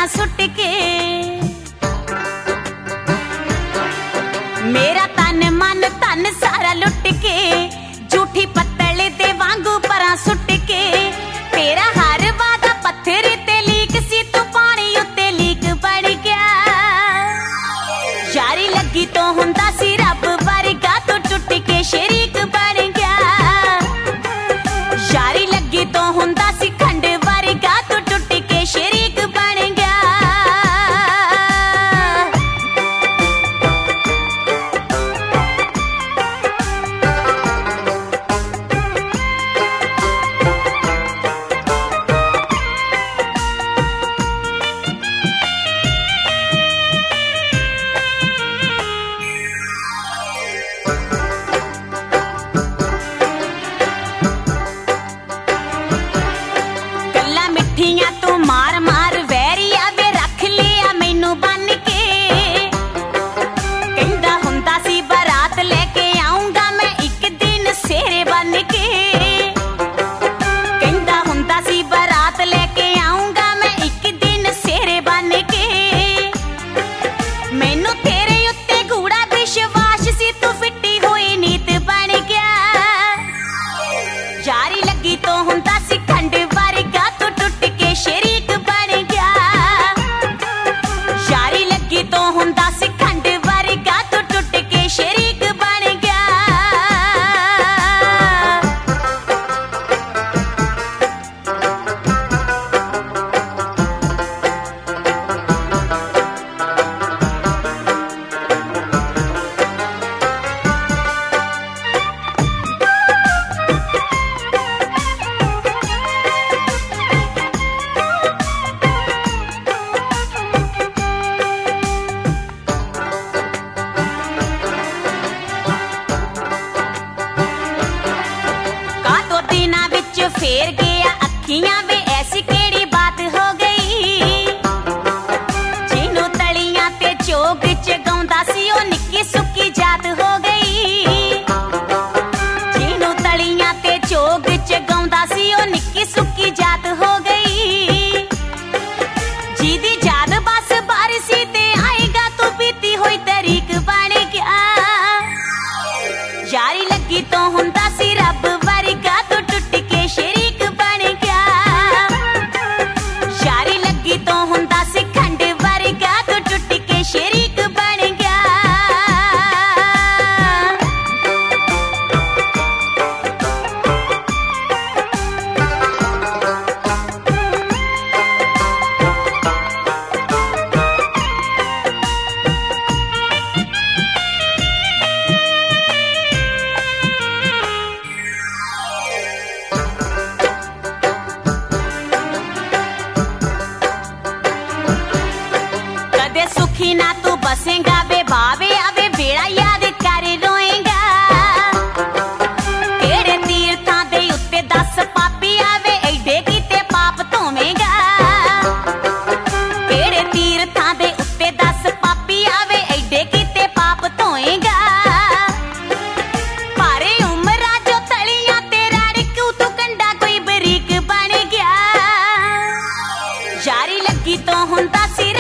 Suit के। मेरा तन मन धन सारा लुट के, झूठी पत्तल दे वांगू परां सुट के। तेरा हर वादा पत्थर ते लीक सी, तू पानी उत्ते लीक बन गया। यारी लगी तो हुंदा सी रब वर्गा, तू टुट के शरीक बन गया। यारी लगी तो हुंदा सी खंड वर्गा, तू टुट के शरीक बन गया। तू मार मार वैरिया वे रख लिया मैनू बन के। कहंदा हुंदा सी बारात लेके आऊंगा मैं एक दिन सेरे बन के। कहंदा हुंदा सी बारात लेके आऊंगा मैं एक दिन सेरे बन के। मैनू तेरे उत्ते गूढ़ा विश्वास सी, तू फिट्टी हुई नीत बन गया। यारी लगी तो हुंदा सी खंड वर्गा, तू टुट के शरीक बन गया। यारी लगी तो हुंदा सी खंड वर्गा, तू टुट के शरीक बन गया। फेर गया अखियां वे, ऐसी केड़ी बात हो गई। जिन्नू तलियां ते चोग च गाउंदा सी, ओ निक्की सुक्की जात हो गई। जिन्नू तलियां ते चोग च गाउंदा सी, ओ निक्की सुक्की जात हो गई। जीदी जाद बस बारिशी ते आएगा, तू बीती हुई तरीक बन गया। यारी लगी तो हुंदा सी रब वर्गा, तू टुट के शरीक बन गया। यारी लगी तो हुंदा सी खंड वर्गा, तू टुट के शरीक बन गया। सुखी ना तू बसेगा बे बावे, आवे वेड़ा याद कर रोएगा। केड़े तीर्थां दे उत्ते 10 पापी आवे, एडे कीते पाप धोवेगा। केड़े तीर्थां दे उत्ते 10 पापी आवे, एडे कीते पाप धोएगा। भारे उमरा जो तलियां ते राड़कू, तू कंडा कोई बरीक बन गया। यारी लगी तो हुंदा सी